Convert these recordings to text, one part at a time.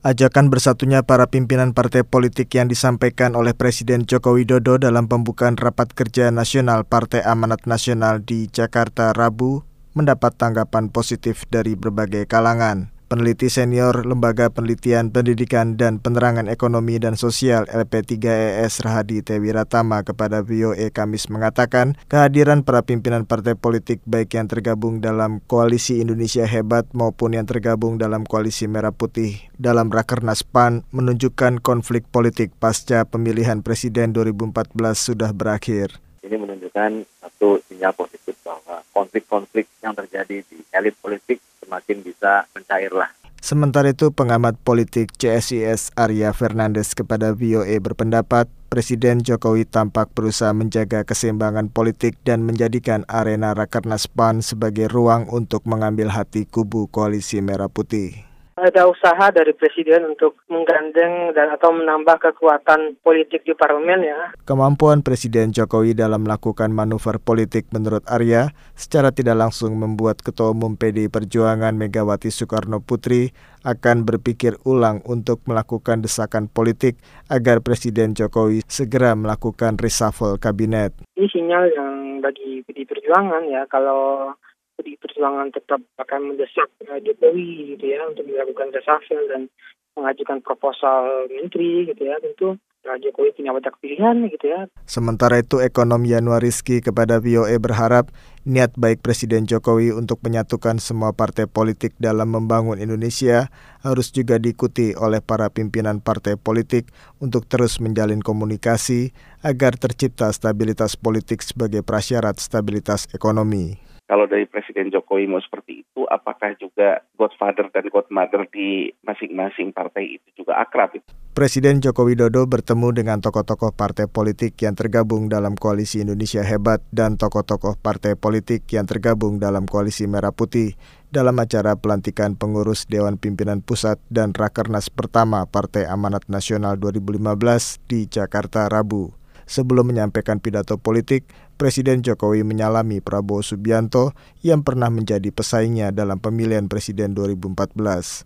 Ajakan bersatunya para pimpinan partai politik yang disampaikan oleh Presiden Joko Widodo dalam pembukaan Rapat Kerja Nasional Partai Amanat Nasional di Jakarta Rabu mendapat tanggapan positif dari berbagai kalangan. Peneliti senior Lembaga Penelitian Pendidikan dan Penerangan Ekonomi dan Sosial LP3ES Rahadi Tewiratama kepada VOA Kamis mengatakan kehadiran para pimpinan partai politik baik yang tergabung dalam Koalisi Indonesia Hebat maupun yang tergabung dalam Koalisi Merah Putih dalam Rakernas PAN menunjukkan konflik politik pasca pemilihan Presiden 2014 sudah berakhir. Ini menunjukkan satu sinyal positif bahwa konflik-konflik yang terjadi di elit politik semakin bisa mencairlah. Sementara itu, pengamat politik CSIS Arya Fernandes kepada VOA berpendapat Presiden Jokowi tampak berusaha menjaga keseimbangan politik dan menjadikan arena Rakernas PAN sebagai ruang untuk mengambil hati kubu Koalisi Merah Putih. Ada usaha dari Presiden untuk menggandeng dan atau menambah kekuatan politik di parlemen ya. Kemampuan Presiden Jokowi dalam melakukan manuver politik menurut Arya secara tidak langsung membuat Ketua Umum PDI Perjuangan Megawati Soekarno Putri akan berpikir ulang untuk melakukan desakan politik agar Presiden Jokowi segera melakukan reshuffle kabinet. Ini sinyal yang bagi PDI Perjuangan ya, kalau PDI Perjuangan tetap akan mendesak Jokowi gitu ya untuk dilakukan reshuffle dan mengajukan proposal menteri gitu ya, tentu Jokowi punya banyak pilihan gitu ya. Sementara itu ekonom Yanuar Rizky kepada VOA berharap niat baik Presiden Jokowi untuk menyatukan semua partai politik dalam membangun Indonesia harus juga diikuti oleh para pimpinan partai politik untuk terus menjalin komunikasi agar tercipta stabilitas politik sebagai prasyarat stabilitas ekonomi. Kalau dari Presiden Jokowi mau seperti itu, apakah juga godfather dan godmother di masing-masing partai itu juga akrab? Presiden Joko Widodo bertemu dengan tokoh-tokoh partai politik yang tergabung dalam Koalisi Indonesia Hebat dan tokoh-tokoh partai politik yang tergabung dalam Koalisi Merah Putih dalam acara pelantikan pengurus Dewan Pimpinan Pusat dan Rakernas pertama Partai Amanat Nasional 2015 di Jakarta Rabu. Sebelum menyampaikan pidato politik, Presiden Jokowi menyalami Prabowo Subianto yang pernah menjadi pesaingnya dalam pemilihan Presiden 2014.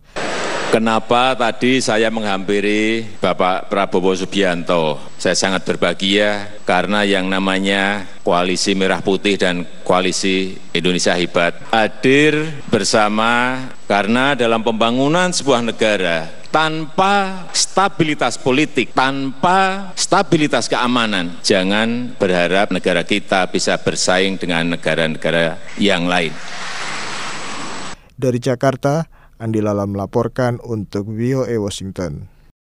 Kenapa tadi saya menghampiri Bapak Prabowo Subianto? Saya sangat berbahagia karena yang namanya Koalisi Merah Putih dan Koalisi Indonesia Hebat hadir bersama karena dalam pembangunan sebuah negara tanpa stabilitas politik, tanpa stabilitas keamanan, jangan berharap negara kita bisa bersaing dengan negara-negara yang lain. Dari Jakarta, Andi Lala melaporkan untuk VOA Washington.